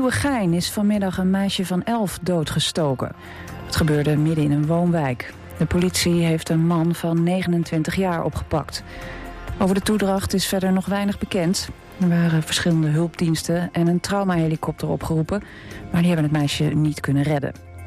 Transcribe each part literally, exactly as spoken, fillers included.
Nieuwegein is vanmiddag een meisje van elf doodgestoken. Het gebeurde midden in een woonwijk. De politie heeft een man van negenentwintig jaar opgepakt. Over de toedracht is verder nog weinig bekend. Er waren verschillende hulpdiensten en een traumahelikopter opgeroepen, maar die hebben het meisje niet kunnen redden.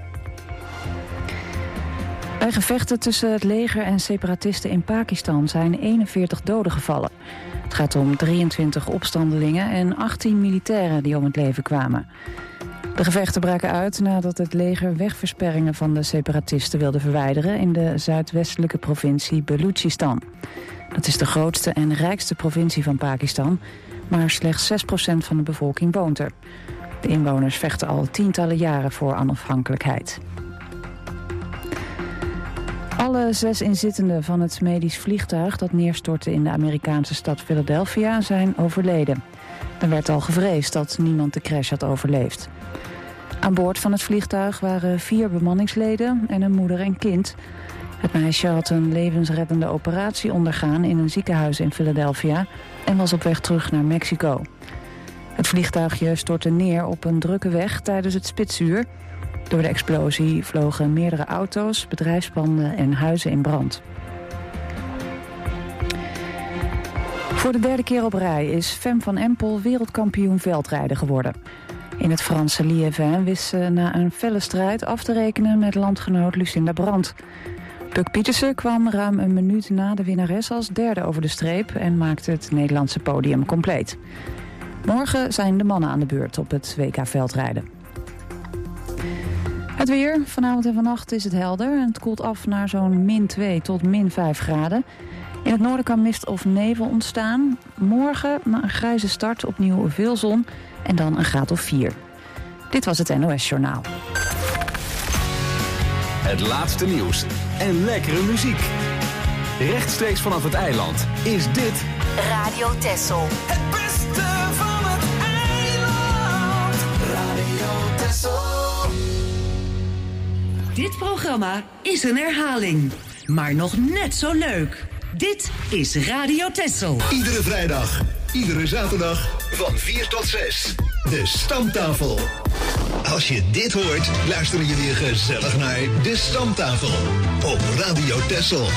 Bij gevechten tussen het leger en separatisten in Pakistan zijn eenenveertig doden gevallen. Het gaat om drieëntwintig opstandelingen en achttien militairen die om het leven kwamen. De gevechten braken uit nadat het leger wegversperringen van de separatisten wilde verwijderen in de zuidwestelijke provincie Balochistan. Dat is de grootste en rijkste provincie van Pakistan, maar slechts zes procent van de bevolking woont er. De inwoners vechten al tientallen jaren voor onafhankelijkheid. Alle zes inzittenden van het medisch vliegtuig dat neerstortte in de Amerikaanse stad Philadelphia zijn overleden. Er werd al gevreesd dat niemand de crash had overleefd. Aan boord van het vliegtuig waren vier bemanningsleden en een moeder en kind. Het meisje had een levensreddende operatie ondergaan in een ziekenhuis in Philadelphia en was op weg terug naar Mexico. Het vliegtuigje stortte neer op een drukke weg tijdens het spitsuur. Door de explosie vlogen meerdere auto's, bedrijfspanden en huizen in brand. Voor de derde keer op rij is Fem van Empel wereldkampioen veldrijden geworden. In het Franse Liévin wist ze na een felle strijd af te rekenen met landgenoot Lucinda Brandt. Puk Pietersen kwam ruim een minuut na de winnares als derde over de streep en maakte het Nederlandse podium compleet. Morgen zijn de mannen aan de beurt op het W K veldrijden. Het weer. Vanavond en vannacht is het helder en het koelt af naar zo'n min twee tot min vijf graden. In het noorden kan mist of nevel ontstaan. Morgen, na een grijze start, opnieuw veel zon en dan een graad of vier. Dit was het N O S-journaal. Het laatste nieuws en lekkere muziek. Rechtstreeks vanaf het eiland is dit Radio Texel. Het beste van het eiland. Radio Texel. Dit programma is een herhaling, maar nog net zo leuk. Dit is Radio Texel. Iedere vrijdag, iedere zaterdag van vier tot zes. De Stamtafel. Als je dit hoort, luisteren jullie gezellig naar De Stamtafel op Radio Texel.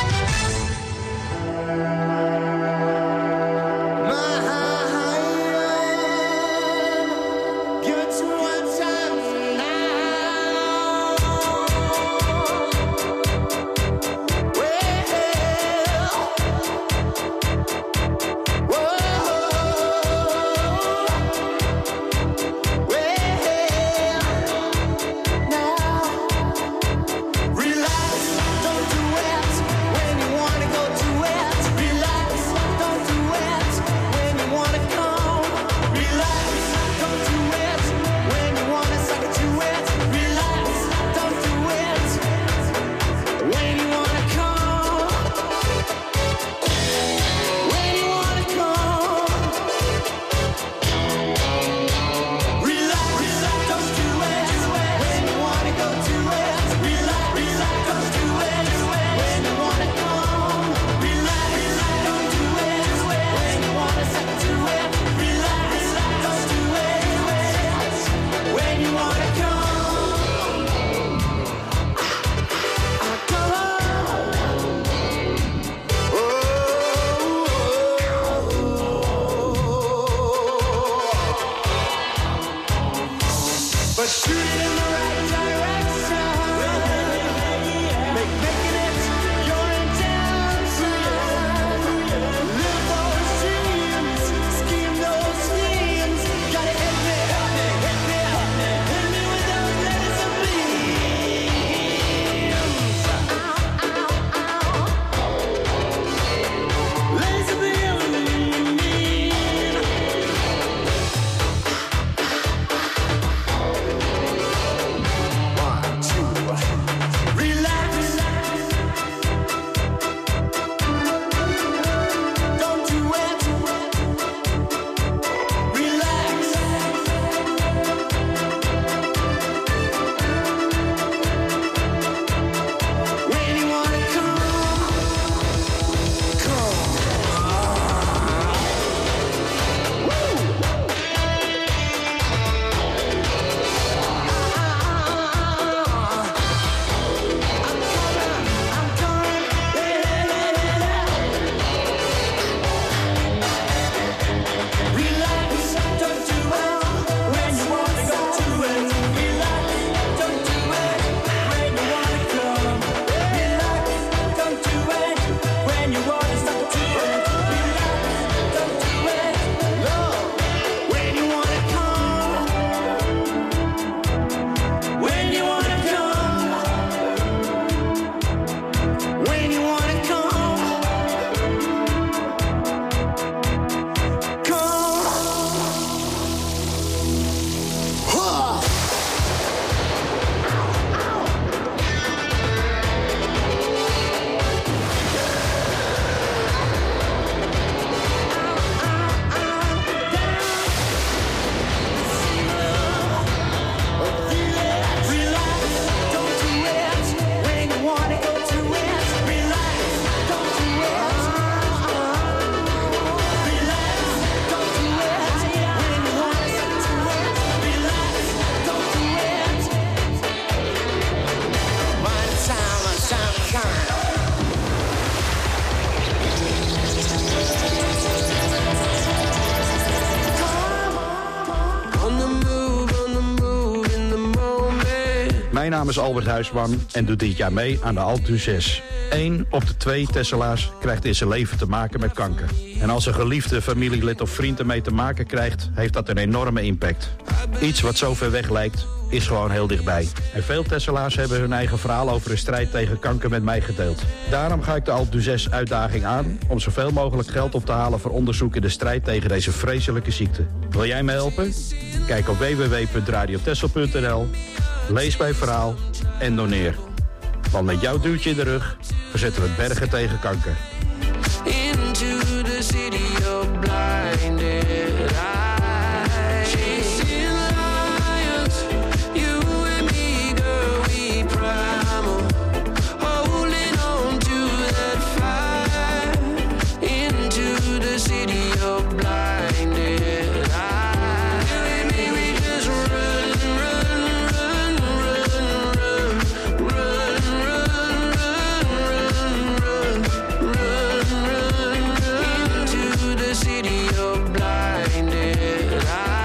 Mijn naam is Albert Huisman en doe dit jaar mee aan de Altu zes. Eén op de twee Tesselaars krijgt in zijn leven te maken met kanker. En als een geliefde familielid of vriend ermee te maken krijgt, heeft dat een enorme impact. Iets wat zo ver weg lijkt, is gewoon heel dichtbij. En veel Tesselaars hebben hun eigen verhaal over de strijd tegen kanker met mij gedeeld. Daarom ga ik de Altu zes uitdaging aan om zoveel mogelijk geld op te halen voor onderzoek in de strijd tegen deze vreselijke ziekte. Wil jij me helpen? Kijk op w w w punt radio tessel punt n l, lees mijn verhaal en doneer. Want met jouw duwtje in de rug verzetten we bergen tegen kanker. Into the city of blinded eyes. Chasing lions, you and me, girl, we primal. Holding on to that fire. Into the city of blinded eyes. You and me, we just run, run, run, run, run, run, run, run, run, run, run, into the city of blinded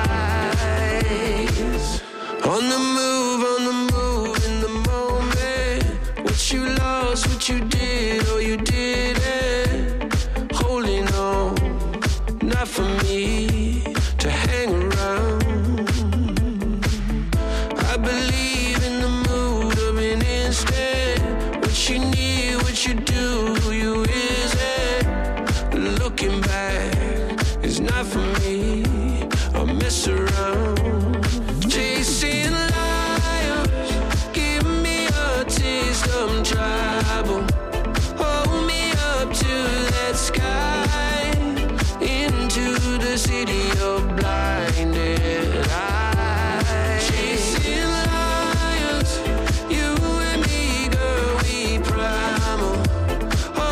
eyes. On the move, on the move, in the moment. What you lost, what you did, or you didn't. Holding on, not for me to hang around. I believe in the mood of an instant. What you need, what you do, who you is it. Looking back is not for me. I'll mess around. Chasing lions, give me a taste of trouble. Hold me up to that sky. Into the city of blinded eyes. Chasing lions, you and me, girl, we primal.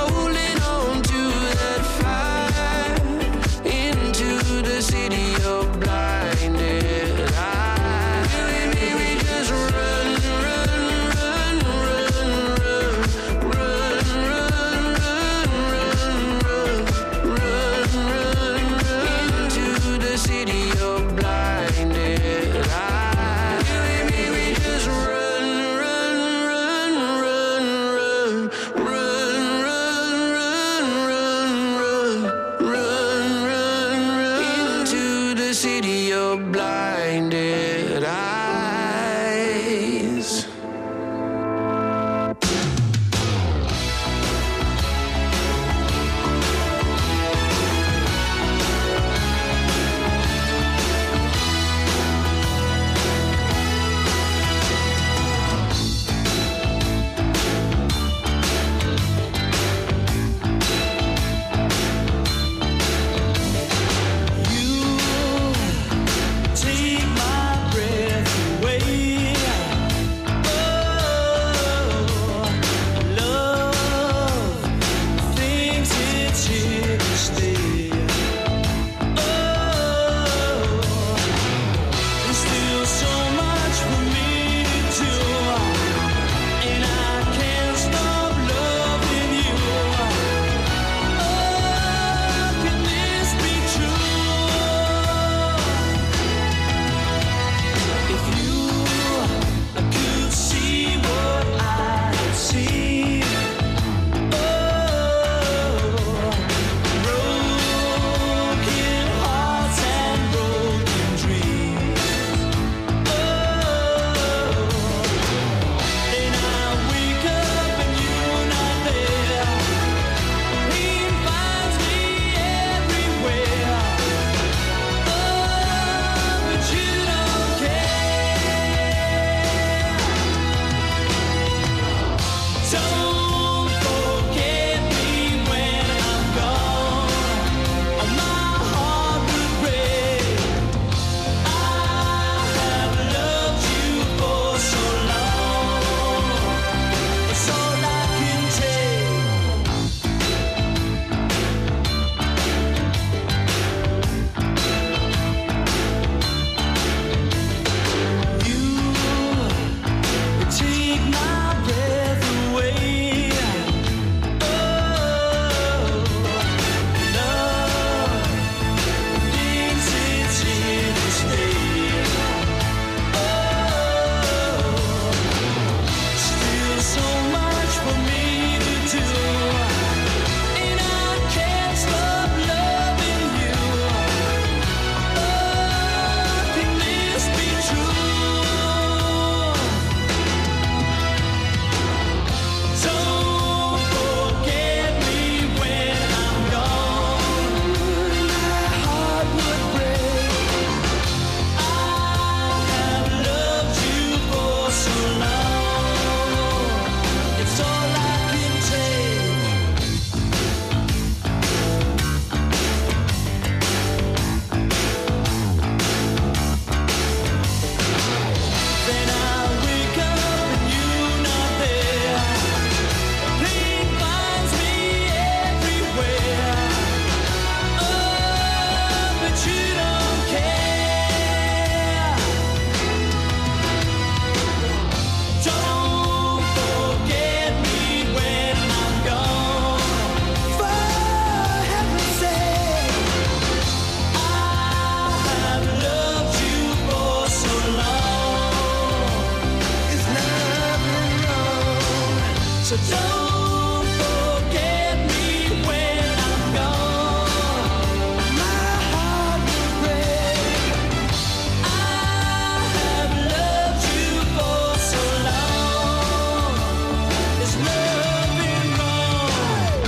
So don't forget me when I'm gone. My heart will break. I have loved you for so long. There's nothing wrong.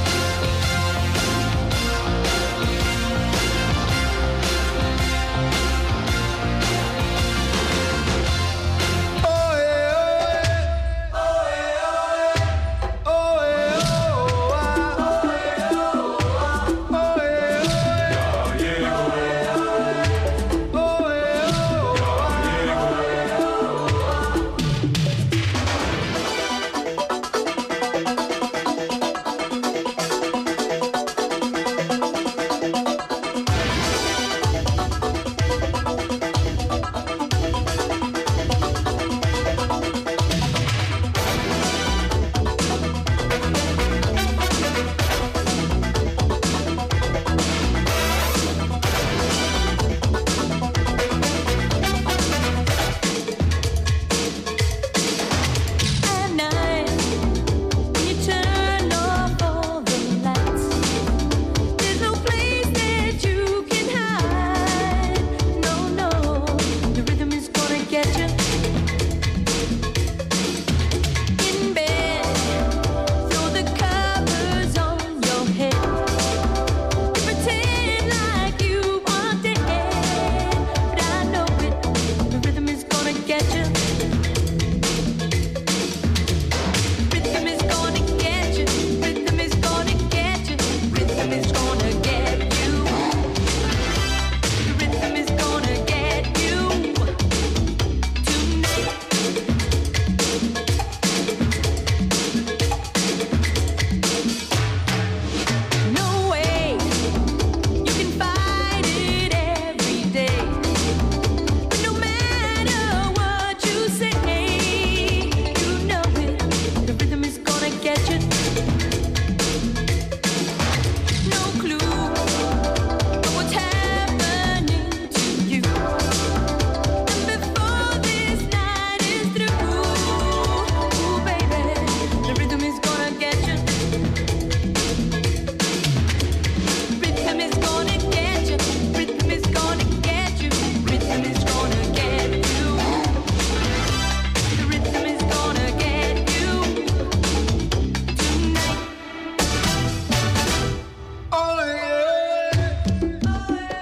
Oh yeah, oh yeah, oh yeah, oh At night, when you turn off all the lights, there's no place that you can hide. No, no, the rhythm is gonna get you. In bed, throw the covers on your head. You pretend like you are dead, but I know it. The rhythm is gonna get you. Rhythm is gonna get you. Rhythm is gonna get you. Rhythm is gonna get you. The rhythm is gonna get you tonight. No way you can fight it every day. But no matter what you say, you know it. The rhythm is gonna get you. No clue of what's happening to you. And before this night is through, ooh, baby, the rhythm is gonna get you. Rhythm is gonna get you. Rhythm is gonna get you. Rhythm is gonna get you. The rhythm is gonna get you tonight. Oh yeah.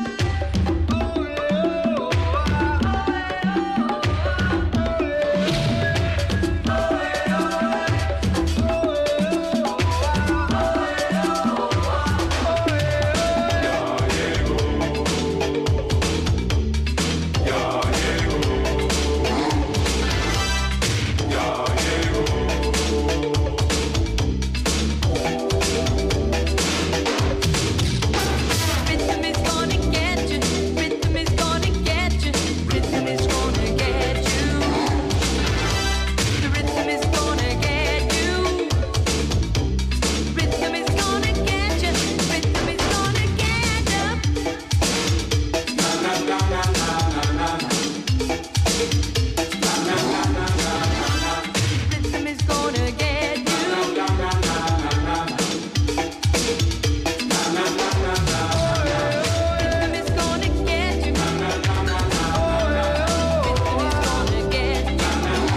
Rhythm is gonna get you. Rhythm is gonna get you. Rhythm is gonna get you. The rhythm is gonna get you. Rhythm is gonna get you. Rhythm is gonna get you. Rhythm is gonna get you. Rhythm is gonna get you. Rhythm is gonna get you.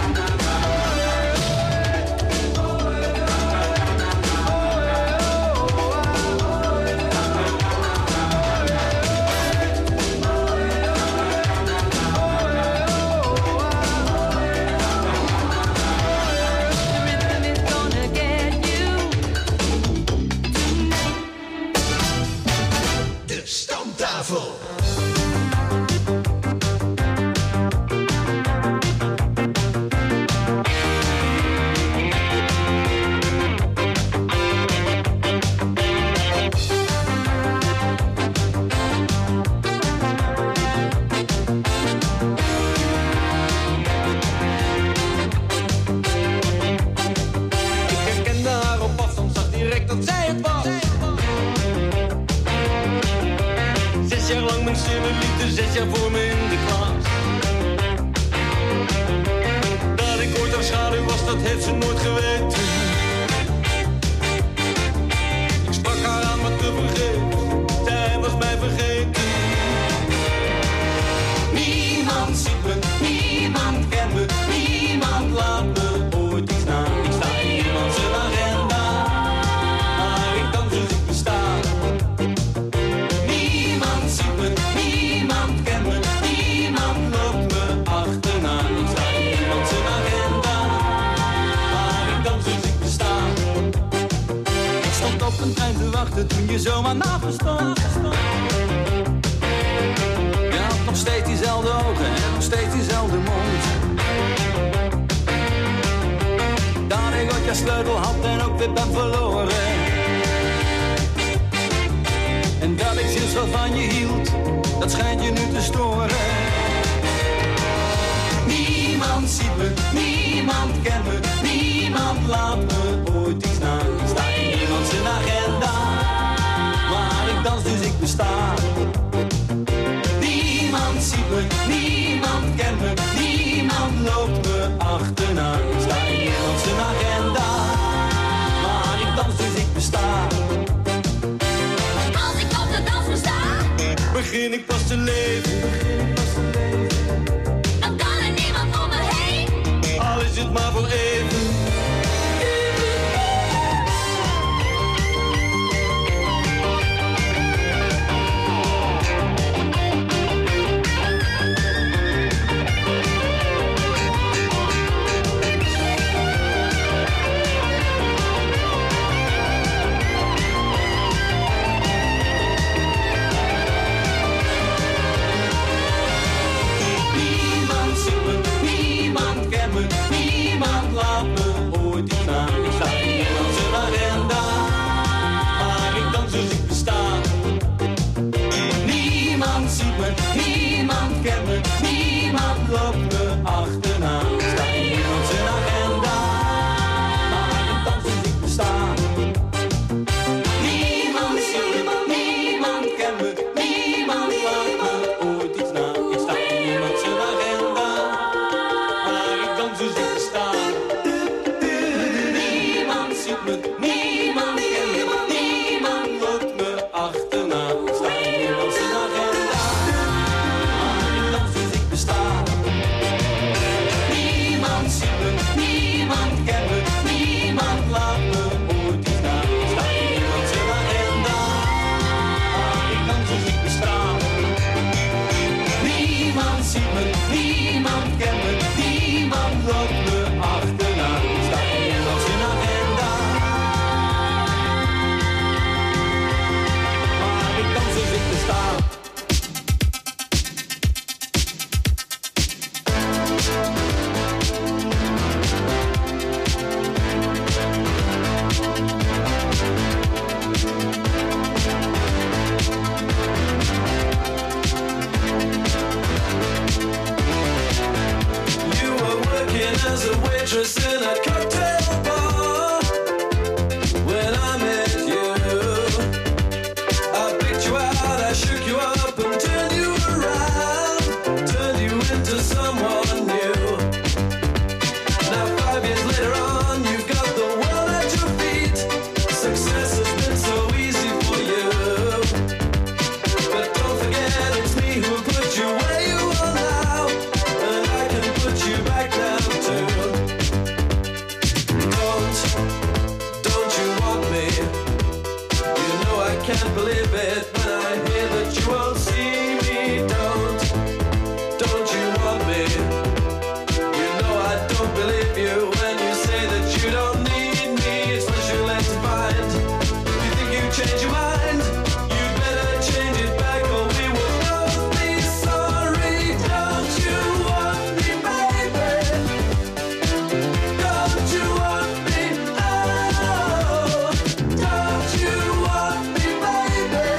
The rhythm is gonna get you tonight. De Stamtafel. Ik herkende haar op afstand, zag direct dat zij het was. Zes jaar lang mijn stille liefde, zes jaar voor me in de klas. Dat ik ooit haar schaduw was, dat heeft ze nooit geweten. Ik sprak haar aan maar te vergeven, zij was mij vergeten. Niemand ziet me, niemand kent me, niemand laat me ooit iets na. Ik sta in niemand zijn agenda, maar ik dans dus ik besta. Niemand ziet me, niemand kent me, niemand loopt me achterna. Ik sta in niemand zijn agenda, maar ik dans dus ik besta. Ik stond op een trein te wachten toen je zomaar naast me stond. Je had nog steeds diezelfde ogen en nog steeds diezelfde mond. Dat ik ooit je sleutel had en ook weer ben verloren. En dat ik sinds wat van je hield, dat schijnt je nu te storen. Niemand ziet me, niemand kent me, niemand laat me ooit iets na. Ik sta in niemand zijn agenda, maar ik dans dus ik besta. Niemand ziet me, niemand kent me, niemand loopt me achterna. Ik sta in niemand zijn agenda, maar ik dans dus ik besta. Als ik op de dansvloer sta, Begin ik pas te leven, dan kan er niemand om me heen. al is het maar voor even. Niemand ziet me, niemand kent me, niemand laat me ooit iets na. Ik sta in niemand zijn agenda, maar ik dans dus ik besta. Niemand ziet me, niemand kent me, niemand loopt me achterna. Ik sta in niemand zijn agenda, maar ik dans dus ik besta. Niemand ziet me, niemand kent me, niemand laat me ooit iets na. Ik sta in niemand zijn agenda, maar ik dans dus ik besta. Niemand ziet me, niemand kent me, niemand loopt me achterna. Ik sta in niemand zijn agenda, maar ik dans dus ik besta. Niemand ziet me, niemand kent me, niemand laat me ooit iets na. Ik sta in niemand zijn agenda, maar ik dans dus ik besta. Niemand ziet me, niemand kent me, niemand loopt me achterna. Ik sta in niemand zijn agenda, maar ik dans dus ik besta. You were working as a waitress in a cocktail bar when I met you. I picked you out, I shook you up and turned you around, turned you into someone new. Now five years later on, you've got the world at your feet. Success has been so easy for you, but don't forget it's me who put you where you are now, and I can put you back down too. Don't, don't you want me? You know I can't believe it when I hear that you won't see me. Don't, don't you want me? You know I don't believe you when you say that you don't need me. It's what you let to find. You think you change your mind? You better change it back or we will both be sorry. Don't you want me, baby? Don't you want me? Oh, don't you want me, baby?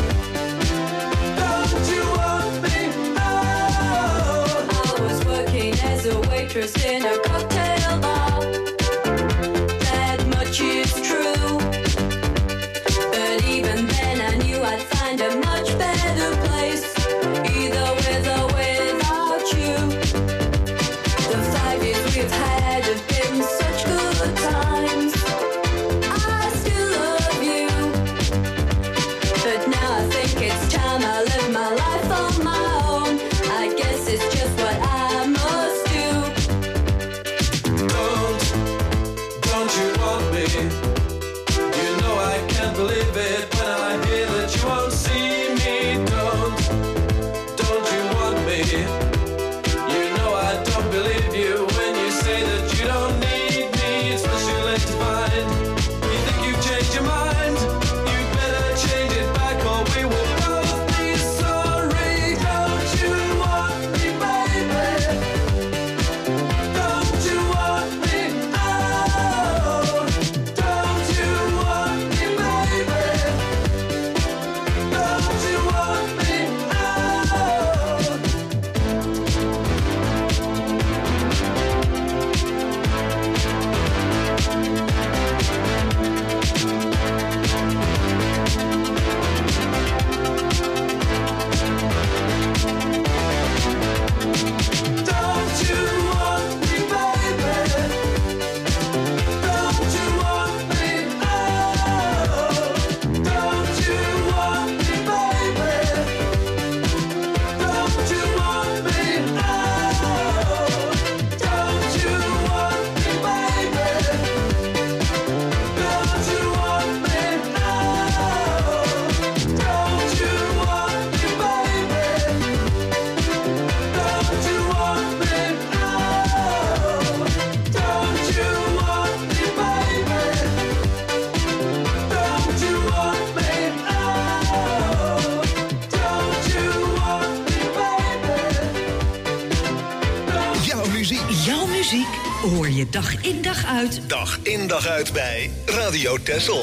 Don't you want me? Oh. I was working as a waitress in a cocktail bar. That much is true. But even then I knew I'd find a much better place, either with or without you. The five years we've had have been so muziek. Jouw muziek hoor je dag in dag uit. Dag in dag uit bij Radio Texel.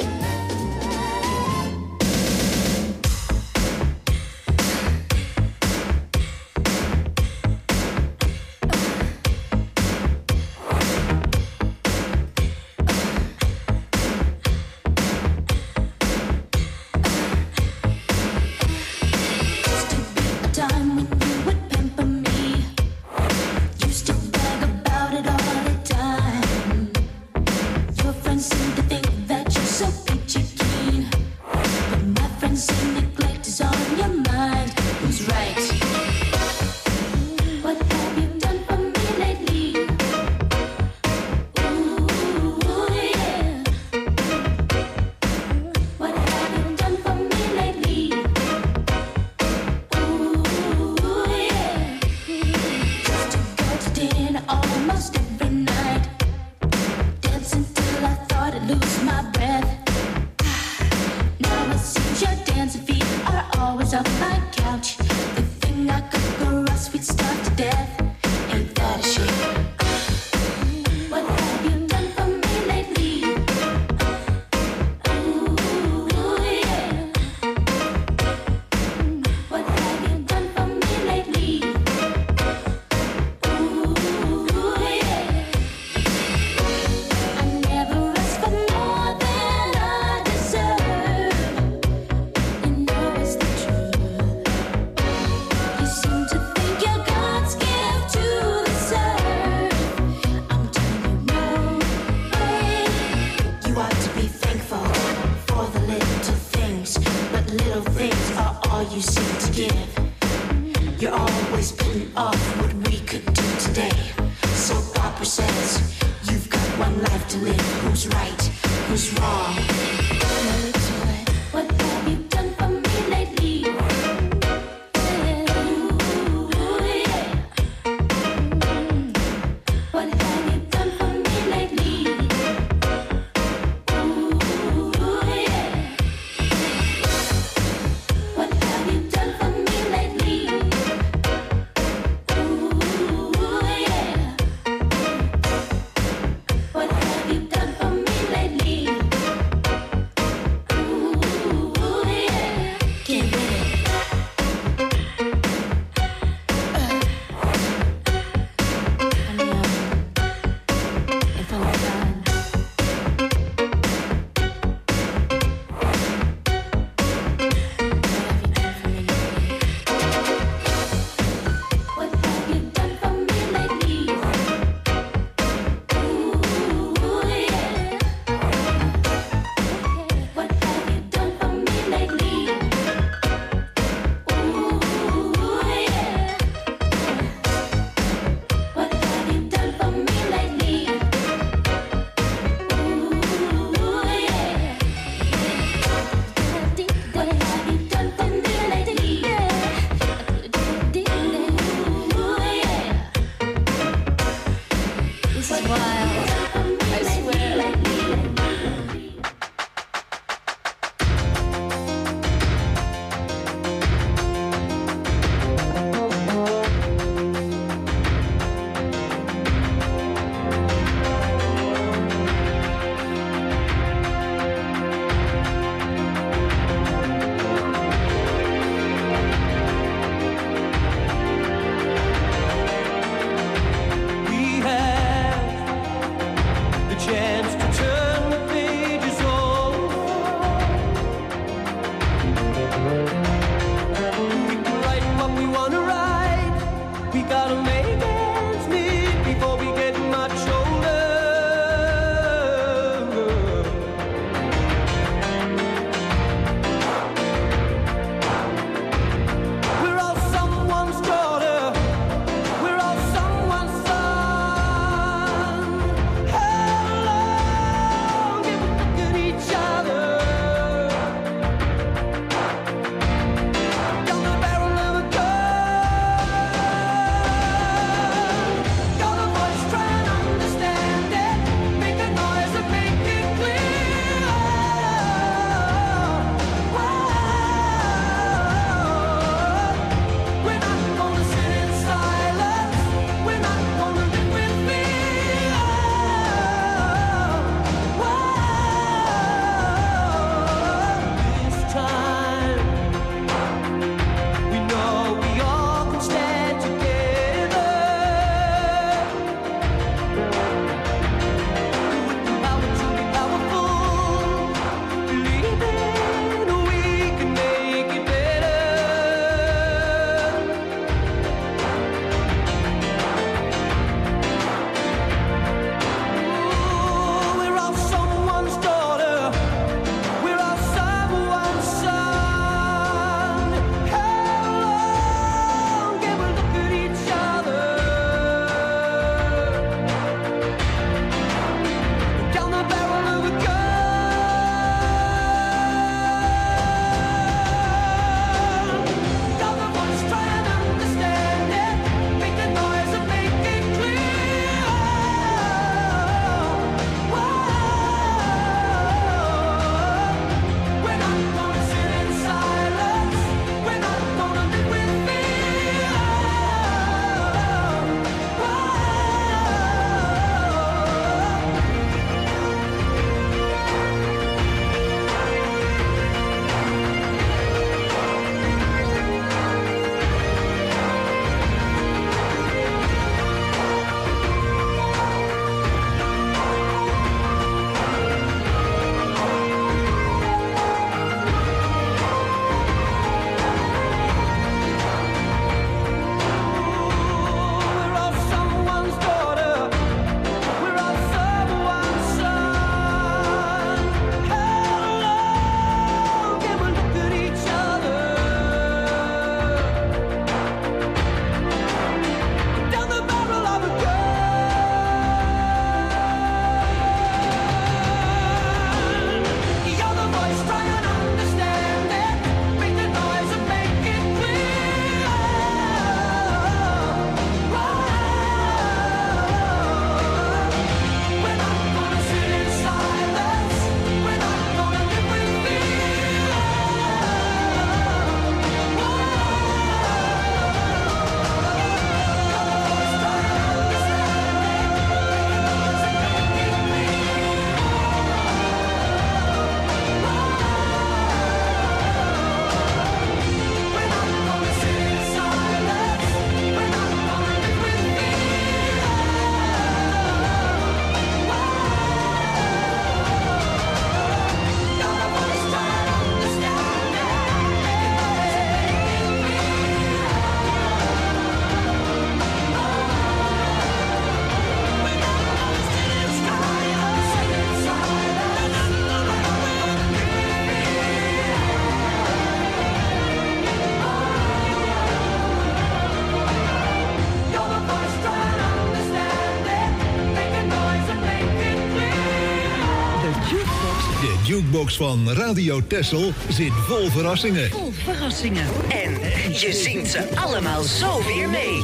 jukebox van Radio Texel zit vol verrassingen. Vol verrassingen. En je zingt ze allemaal zo weer mee.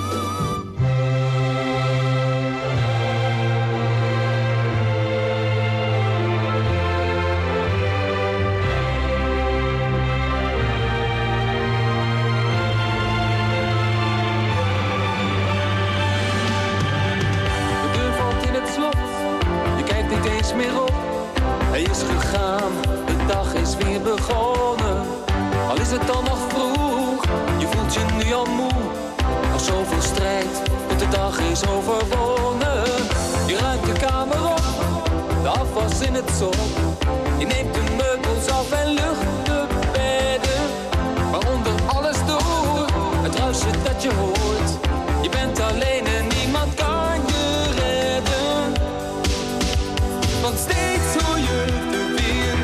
Meer op. Hij is gegaan, de dag is weer begonnen. Al is het dan nog vroeg, je voelt je nu al moe. Nog zoveel strijd, tot de dag is overwonnen. Je ruimt de kamer op, de afwas in het zon. Je neemt de meubels af en lucht de bedden. Maar onder alles door, het ruisen dat je hoort. Je bent alleen en niemand kan je redden. Want steeds hoor je de wind.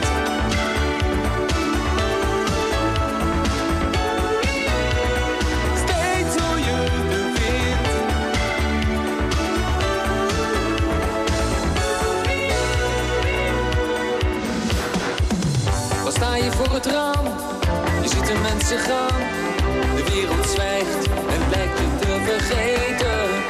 Steeds hoor je de wind. Dan sta je voor het raam, je ziet de mensen gaan. De wereld zwijgt en lijkt je te vergeten.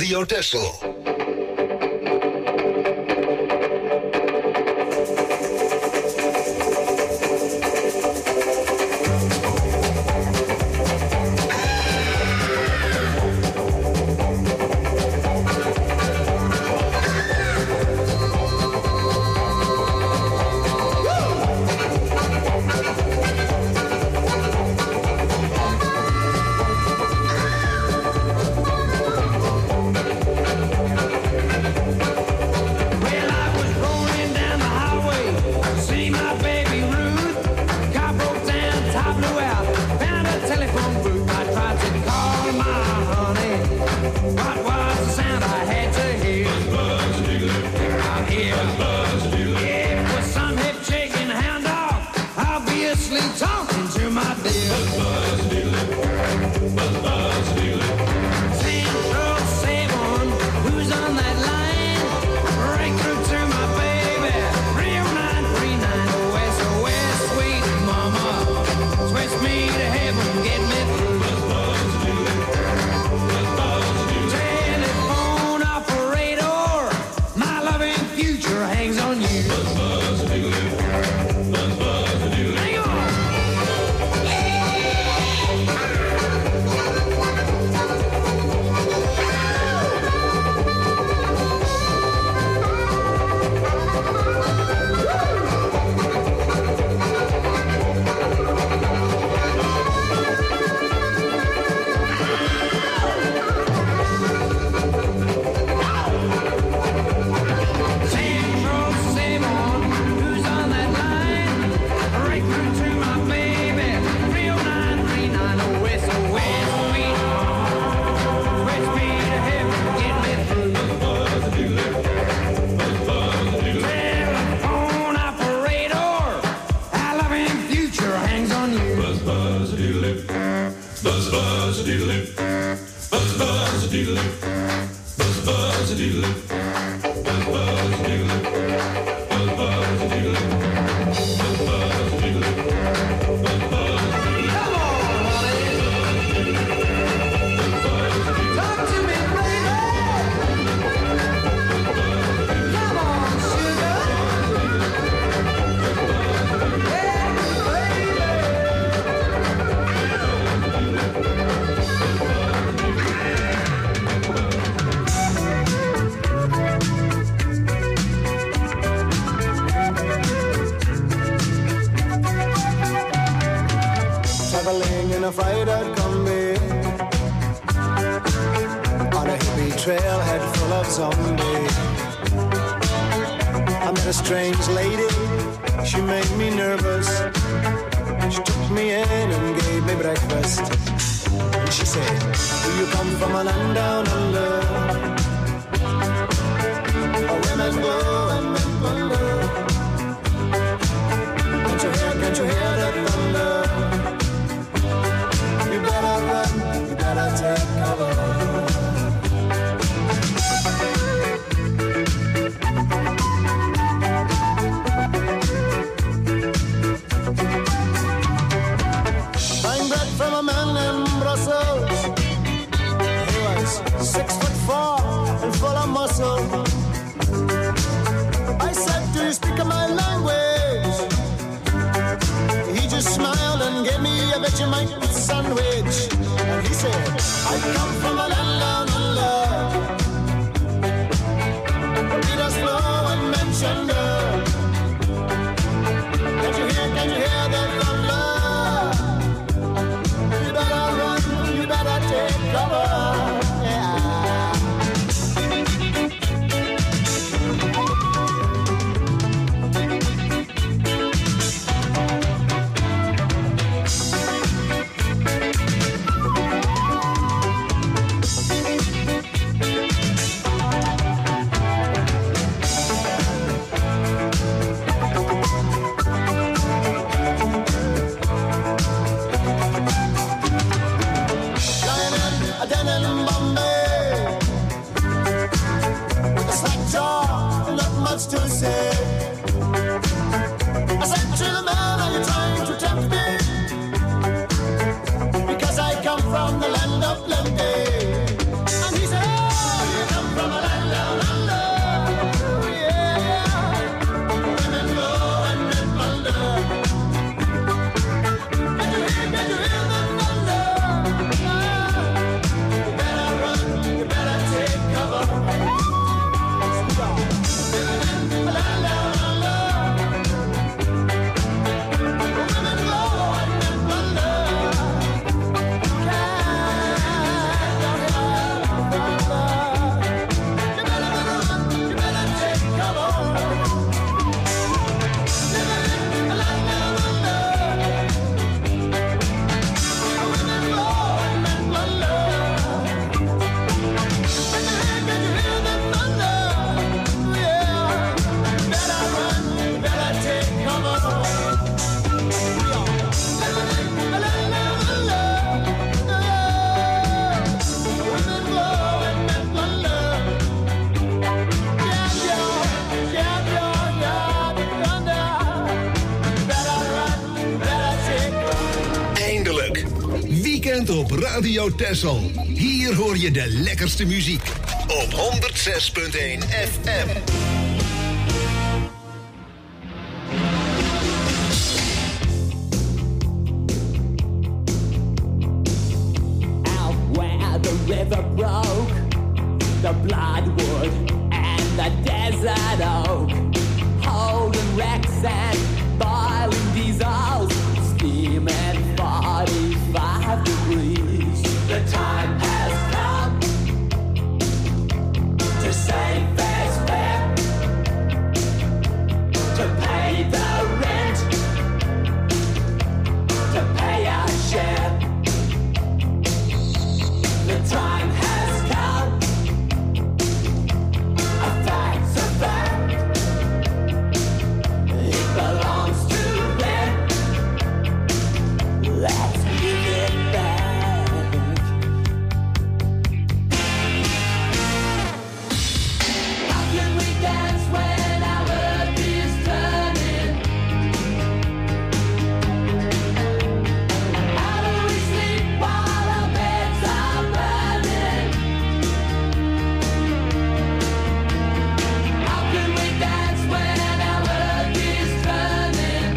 Radio Texel. Six foot four and full of muscle. I bent op Radio Texel. Hier hoor je de lekkerste muziek. Op honderd zes punt één F M. Out where the river broke, the bloodwood and the desert oak, holding wrecks and boiling diesels, steaming forty-five degrees. The time has come to save this fair, to pay the rent, to pay our share. The time has come, a fact's a fact, it belongs to them, let's give it back. How can we dance when our earth is turning? How do we sleep while our beds are burning? How can we dance when our earth is turning?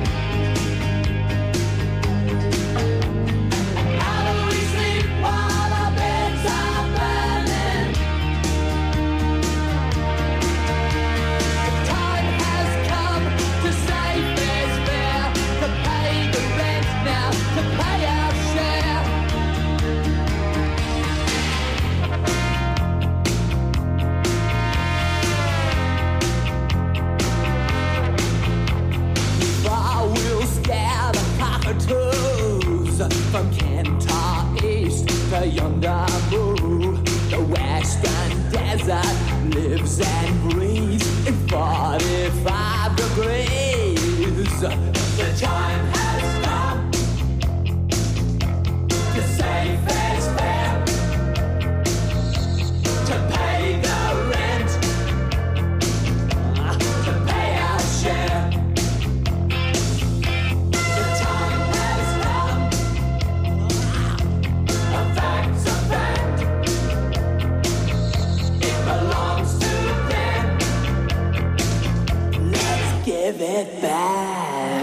How do we sleep while our beds are burning? The time has come to save this fair, to pay the rent now, to pay our share. I will scare the cockatoos from Kentar East to yonder Moo. The western desert lives and breathes in forty-five degrees. The time has come to save this fair, to pay the rent, to pay our share. The time has come, a fact's a fact, it belongs to them, let's give it back.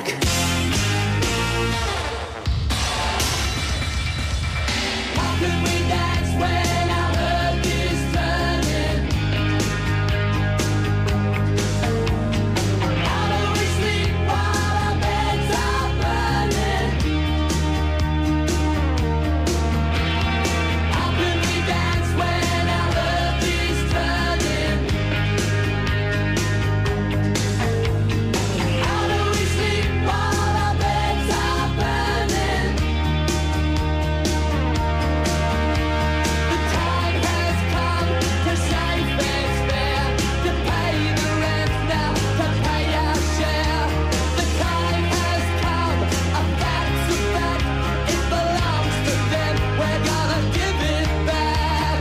How can we dance when our earth is turning? How do we sleep while our beds are burning? How can we dance when our earth is turning? How do we sleep while our beds are burning? The time has come to save this fair, to pay the rent now, to pay our share. The time has come, a fact's a fact, it belongs to them, we're gonna give it back.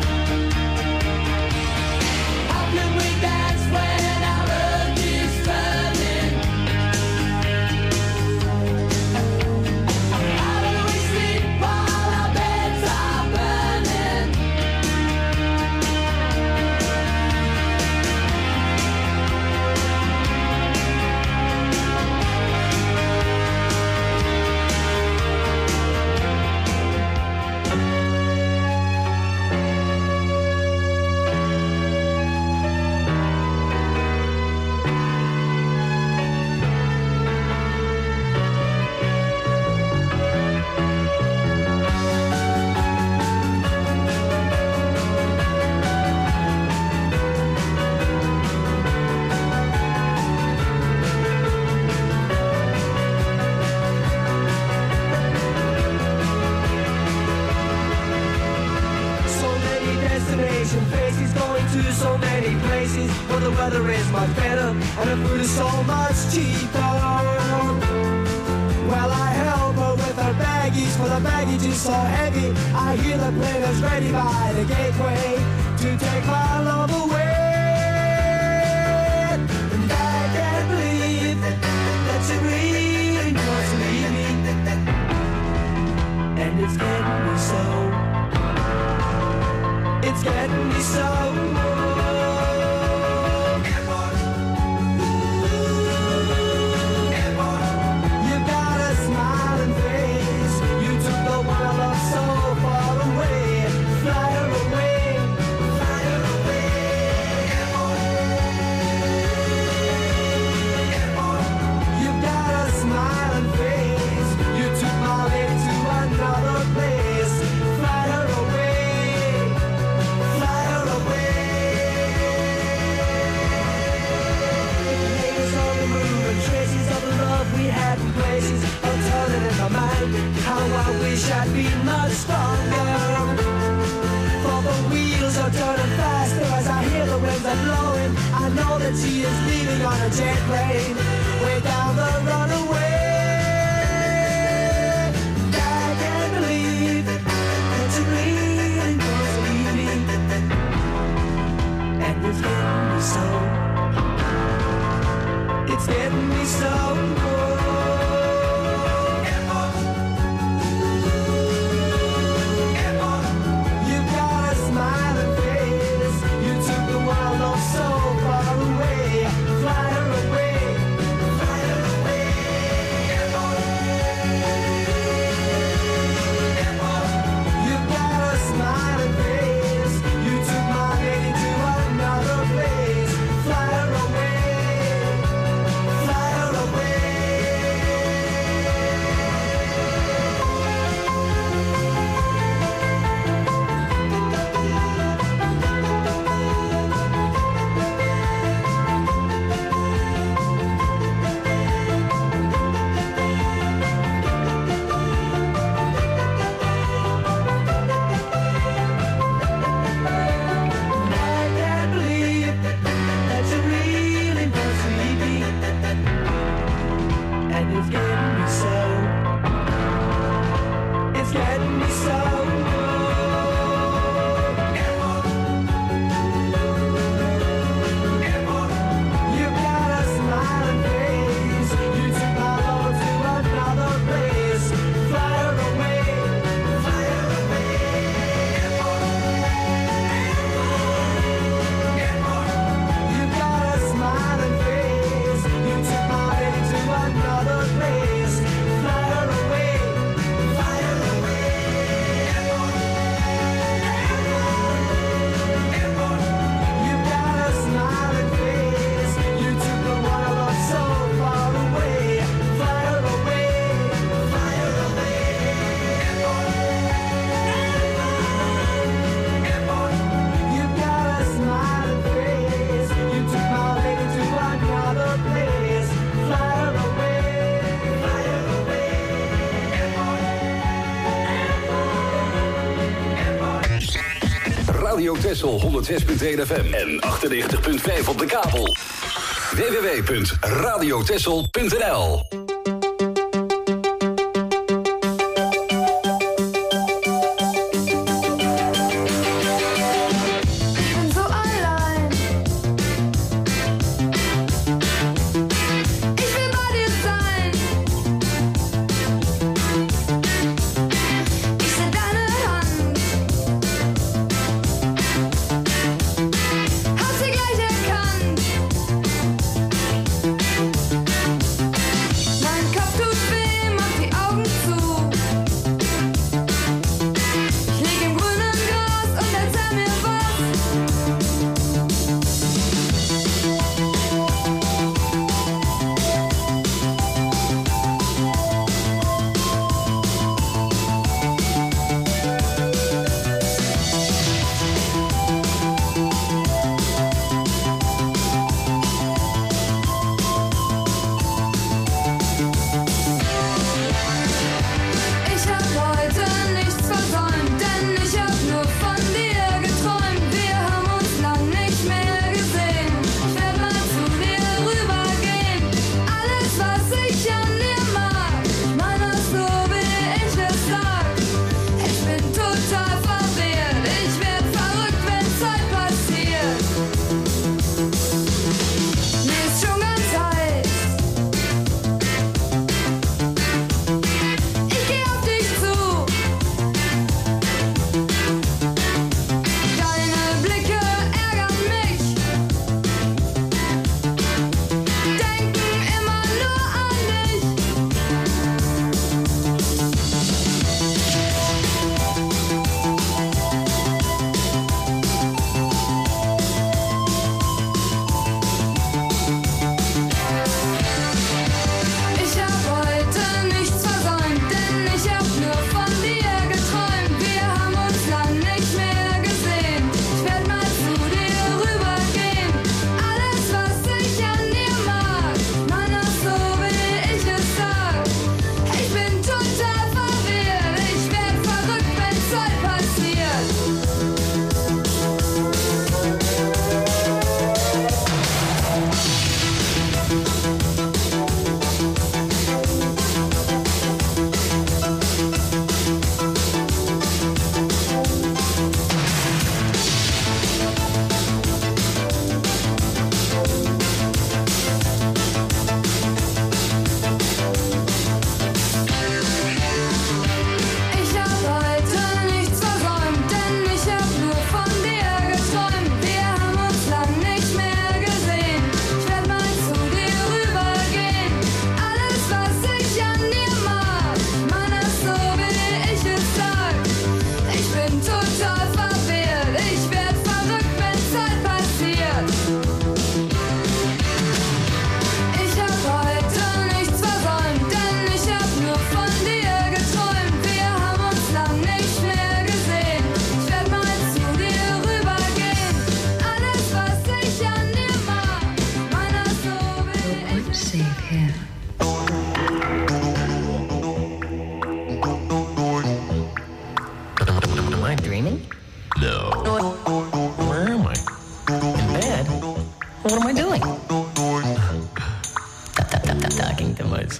How can we dance when our earth is turning? How do we sleep while our beds are burning? So many destination faces, going to so many places, where the weather is much better and the food is so much cheaper. Well, I help her with her baggies, for the baggage is so heavy. I hear the players ready by the gateway to take my love away. And I can't believe that she really wants to leave me, and it's getting me so How I wish I'd been much stronger. For the wheels are turning faster as I hear the winds are blowing. I know that she is leaving on a jet plane, way down the runaway. I can't believe that you're leaving, cause leaving, and it's getting me so. It's getting me so. You've got a smiling face. You took the world all so far away. Fly her away, fly her away. You've got a smiling face. You took my lady to another place. Fly her away. Radio Texel honderd zes punt één F M en achtennegentig punt vijf op de kabel. w w w punt radio texel punt n l Hast du gleich erkannt?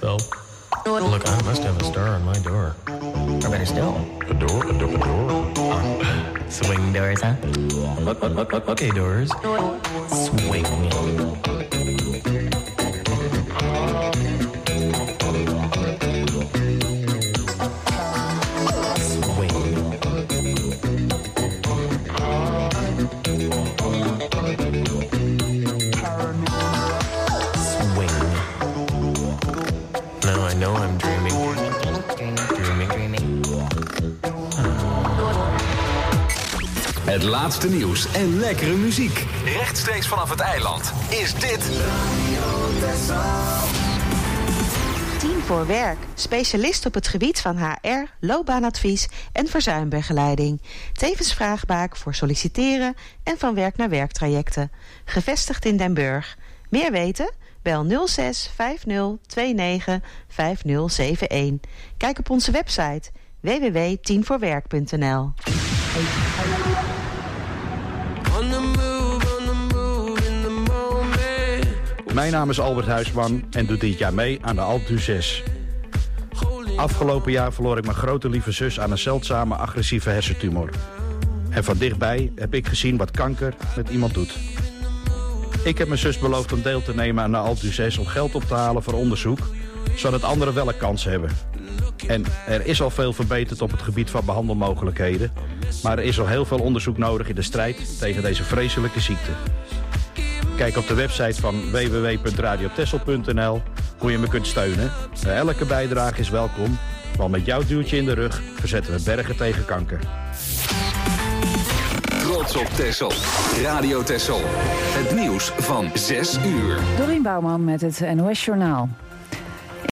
Help. Look, I must have a star on my door. Or better still, a door, a door, a door. Oh, swing doors, huh? Look, look, look, look, okay, doors. Swing. Het laatste nieuws en lekkere muziek. Rechtstreeks vanaf het eiland is dit... Team voor Werk. Specialist op het gebied van H R, loopbaanadvies en verzuimbegeleiding. Tevens vraagbaak voor solliciteren en van werk naar werktrajecten. Gevestigd in Den Burg. Meer weten? Bel nul zes vijf nul twee negen vijf nul zeven een. Kijk op onze website w w w punt team voor werk punt n l. Mijn naam is Albert Huisman en doe dit jaar mee aan de Altu zes. Afgelopen jaar verloor ik mijn grote lieve zus aan een zeldzame agressieve hersentumor. En van dichtbij heb ik gezien wat kanker met iemand doet. Ik heb mijn zus beloofd om deel te nemen aan de Altu zes om geld op te halen voor onderzoek, zodat anderen wel een kans hebben. En er is al veel verbeterd op het gebied van behandelmogelijkheden, maar er is al heel veel onderzoek nodig in de strijd tegen deze vreselijke ziekte. Kijk op de website van w w w punt radio texel punt n l hoe je me kunt steunen. Elke bijdrage is welkom, want met jouw duwtje in de rug verzetten we bergen tegen kanker. Trots op Texel. Radio Texel. Het nieuws van zes uur. Dorien Bouwman met het N O S Journaal.